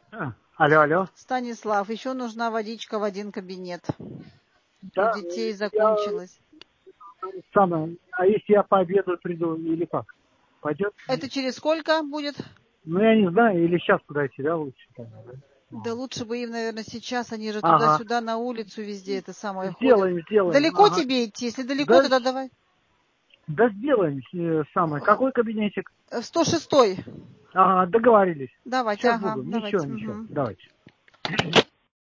Алло, алло. Станислав, еще нужна водичка в один кабинет. Да, У детей закончилась. А если я пообедаю приду или как? Пойдет? Это через сколько будет? Ну, я не знаю, или сейчас подойти, да, лучше? Да лучше бы им, наверное, сейчас. Они же Ага. туда-сюда на улицу везде это самое ходят. Сделаем. Далеко Ага. тебе идти? Если далеко, тогда давай. Да сделаем самое. Какой кабинетик? 106-й. Ага, договорились. Давайте, Сейчас ага, буду. давайте. Ничего. Угу. Давайте.